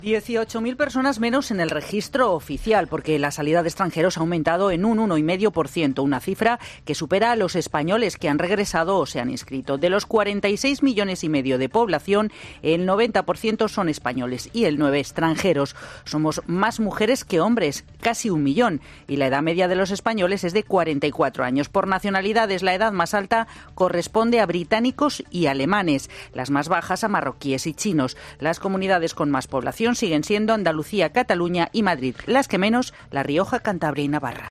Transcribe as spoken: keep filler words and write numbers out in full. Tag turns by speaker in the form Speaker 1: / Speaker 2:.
Speaker 1: dieciocho mil personas menos en el registro oficial, porque la salida de extranjeros ha aumentado en un uno coma cinco por ciento, una cifra que supera a los españoles que han regresado o se han inscrito. De los cuarenta y seis millones y medio de población, el noventa por ciento son españoles y el nueve por ciento extranjeros. Somos más mujeres que hombres, casi un millón, y la edad media de los españoles es de cuarenta y cuatro años. Por nacionalidades, la edad más alta corresponde a británicos y alemanes, las más bajas a marroquíes y chinos. Las comunidades con más población siguen siendo Andalucía, Cataluña y Madrid. Las que menos, La Rioja, Cantabria y Navarra.